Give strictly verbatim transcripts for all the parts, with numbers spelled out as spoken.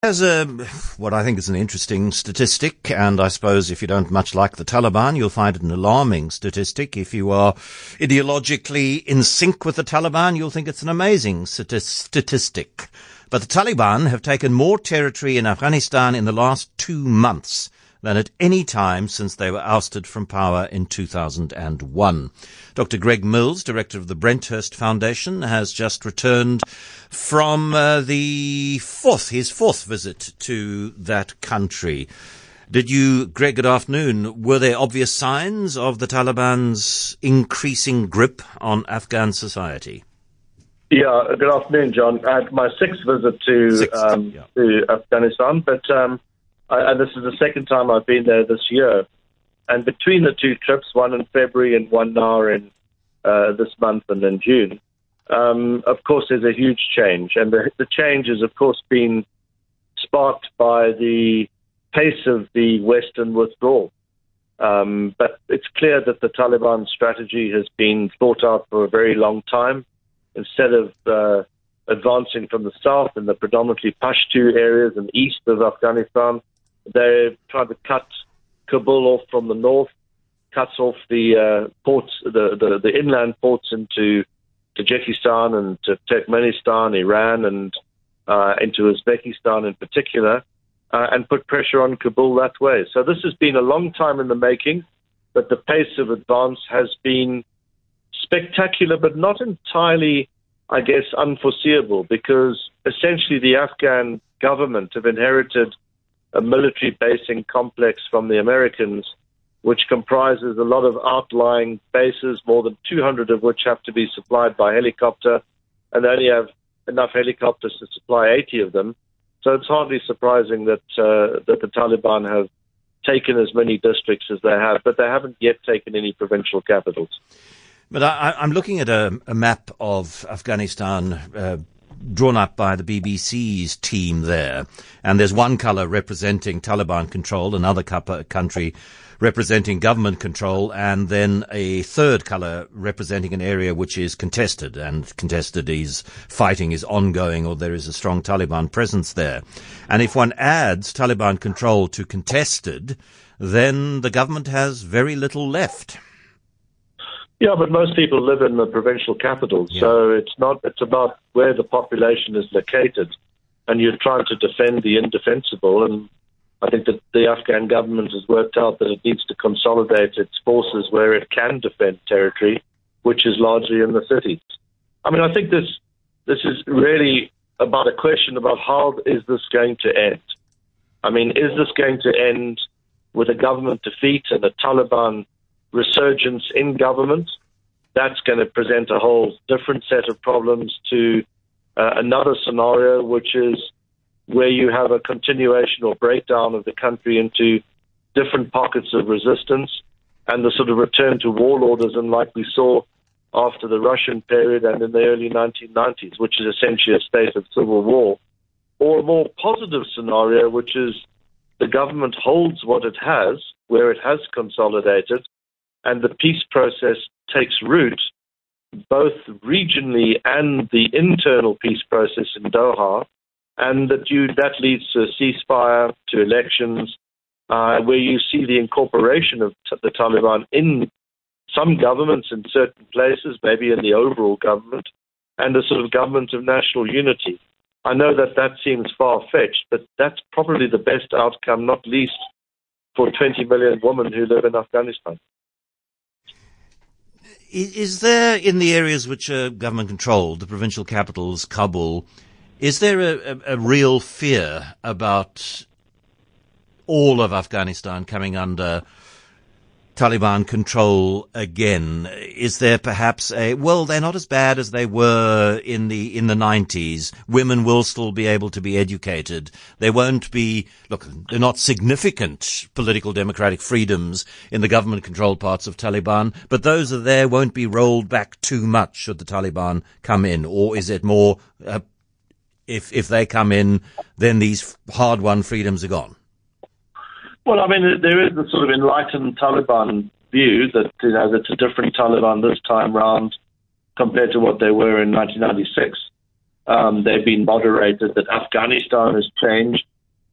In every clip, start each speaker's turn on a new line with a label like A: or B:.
A: There's a, what I think is an interesting statistic, and I suppose if you don't much like the Taliban, you'll find it an alarming statistic. If you are ideologically in sync with the Taliban, you'll think it's an amazing statistic. But the Taliban have taken more territory in Afghanistan in the last two months than at any time since they were ousted from power in two thousand one. Doctor Greg Mills, director of the Brenthurst Foundation, has just returned from uh, the fourth, his fourth visit to that country. Did you, Greg, good afternoon, were there obvious signs of the Taliban's increasing grip on Afghan society?
B: Yeah, good afternoon, John. I had my sixth visit to,
A: Sixth,
B: um,
A: yeah.
B: to Afghanistan, but um, I, and this is the second time I've been there this year. And between the two trips, one in February and one now in uh, this month and in June, um, of course, there's a huge change. And the, the change has, of course, been sparked by the pace of the Western withdrawal. Um, but it's clear that the Taliban strategy has been thought out for a very long time. Instead of uh, advancing from the south in the predominantly Pashto areas and east of Afghanistan, they've tried to cut Kabul off from the north, cuts off the uh, ports, the, the, the inland ports into Tajikistan and to Turkmenistan, Iran, and uh, into Uzbekistan in particular, uh, and put pressure on Kabul that way. So this has been a long time in the making, but the pace of advance has been spectacular, but not entirely, I guess, unforeseeable, because essentially the Afghan government have inherited a military basing complex from the Americans, which comprises a lot of outlying bases, more than two hundred of which have to be supplied by helicopter, and they only have enough helicopters to supply eighty of them. So it's hardly surprising that uh, that the Taliban have taken as many districts as they have, but they haven't yet taken any provincial capitals.
A: But I, I'm looking at a, a map of Afghanistan uh, drawn up by the B B C's team there, and there's one colour representing Taliban control, another country representing government control, and then a third colour representing an area which is contested, and contested is fighting is ongoing, or there is a strong Taliban presence there. And if one adds Taliban control to contested, then the government has very little left.
B: Yeah, but most people live in the provincial capitals, yeah. So it's not. It's about where the population is located, and you're trying to defend the indefensible. And I think that the Afghan government has worked out that it needs to consolidate its forces where it can defend territory, which is largely in the cities. I mean, I think this this is really about a question about how is this going to end. I mean, is this going to end with a government defeat and a Taliban resurgence in government? That's going to present a whole different set of problems to uh, another scenario, which is where you have a continuation or breakdown of the country into different pockets of resistance and the sort of return to warlordism like we saw after the Russian period and in the early nineteen nineties, which is essentially a state of civil war, or a more positive scenario, which is the government holds what it has, where it has consolidated, and the peace process takes root, both regionally and the internal peace process in Doha, and that you that leads to a ceasefire, to elections, uh, where you see the incorporation of t- the Taliban in some governments in certain places, maybe in the overall government, and a sort of government of national unity. I know that that seems far-fetched, but that's probably the best outcome, not least for twenty million women who live in Afghanistan.
A: Is there, in the areas which are government-controlled, the provincial capitals, Kabul, is there a, a, a real fear about all of Afghanistan coming under Taliban control again? Is there perhaps a, well, they're not as bad as they were in the in the nineties. Women will still be able to be educated. There won't be, look, they're not significant political democratic freedoms in the government-controlled parts of Taliban, but those that are there won't be rolled back too much should the Taliban come in. Or is it more, uh, if if they come in, then these hard-won freedoms are gone?
B: Well, I mean, there is the sort of enlightened Taliban view that, you know, that's a different Taliban this time round compared to what they were in nineteen ninety-six. Um, they've been moderated, that Afghanistan has changed.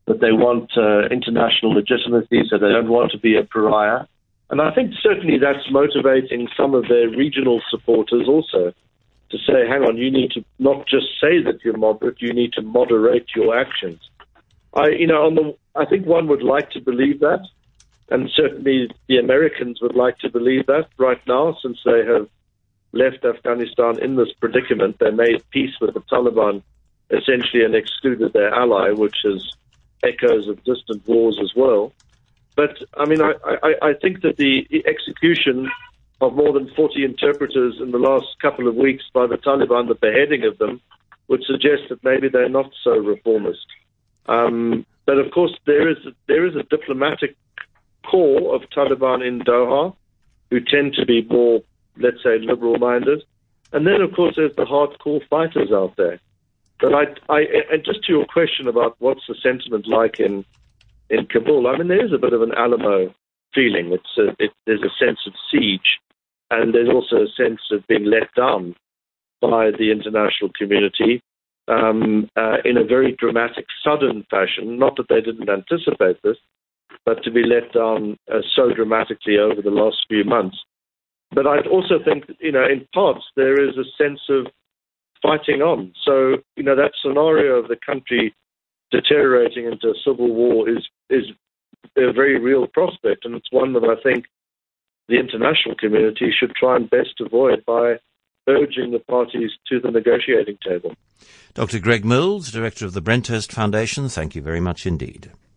B: that they want uh, international legitimacy, so they don't want to be a pariah. And I think certainly that's motivating some of their regional supporters also to say, hang on, you need to not just say that you're moderate, you need to moderate your actions. I, you know, on the, I think one would like to believe that, and certainly the Americans would like to believe that right now, since they have left Afghanistan in this predicament. They made peace with the Taliban essentially and excluded their ally, which is echoes of distant wars as well. But, I mean, I, I, I think that the execution of more than forty interpreters in the last couple of weeks by the Taliban, the beheading of them, would suggest that maybe they're not so reformist. Um, but, of course, there is, there is a diplomatic core of Taliban in Doha who tend to be more, let's say, liberal-minded. And then, of course, there's the hardcore fighters out there. But I, I, and just to your question about what's the sentiment like in, in Kabul, I mean, there is a bit of an Alamo feeling. It's a, it, there's a sense of siege, and there's also a sense of being let down by the international community um, uh, in a very dramatic, sudden fashion. Not that they didn't anticipate this, but to be let down uh, so dramatically over the last few months. But I also think, you know, in parts there is a sense of fighting on. So, you know, that scenario of the country deteriorating into a civil war is is a very real prospect, and it's one that I think the international community should try and best avoid by urging the parties to the negotiating table.
A: Doctor Greg Mills, Director of the Brenthurst Foundation, thank you very much indeed.